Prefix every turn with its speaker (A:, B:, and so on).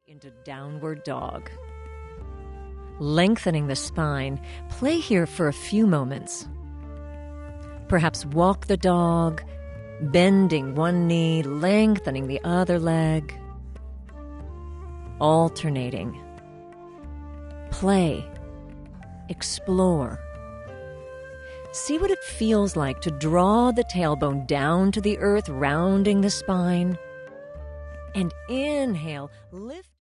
A: into downward dog. Lengthening the spine, play here for a few moments. Perhaps walk the dog, bending one knee, lengthening the other leg. Alternating. Play. Explore. See what it feels like to draw the tailbone down to the earth, rounding the spine. And inhale, lift.